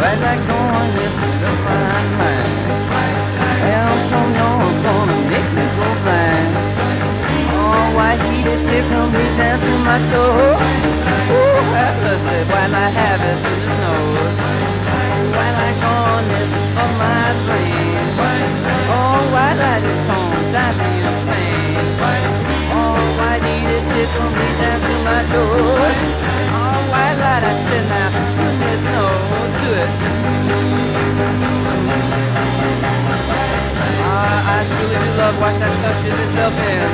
White light going, this is up my mind. I'm gonna make me go blind. Oh, white heated tickle me down to my toes. Ooh, have mercy, white light have it through his nose. White light gone, this is up my brain. Oh, white light is gone, drive me insane. Oh, white heated tickle me down to my toes. Oh, white light, I said now, goodness knows, do it. I truly do love watch that stuff dip itself in.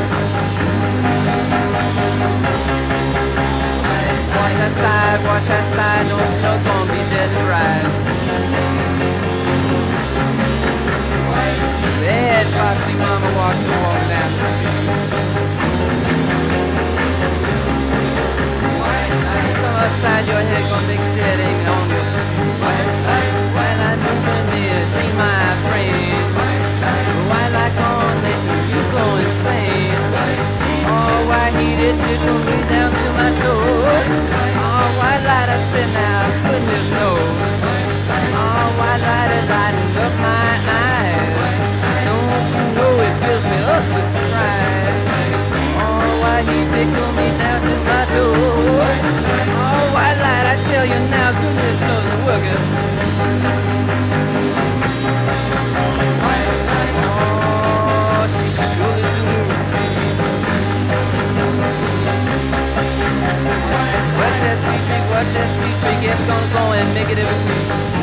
Watch that side, don't you know gonna be dead and right. Bad foxy mama walking down the street. Come outside your head, gonna make a dead ache on your street. White light moving near, dream my brain. White light gone, making you go insane. Oh, white heated tickle me down to my toes. Oh, white light, I said now, goodness knows. Oh, white light is lighting up my eyes. Don't you know it fills me up with surprise. Oh, white heat tickle me down to my toes. Oh, white light, I tell you now, goodness knows it's working. Watch that sweet freak, it's gonna go and make it every week.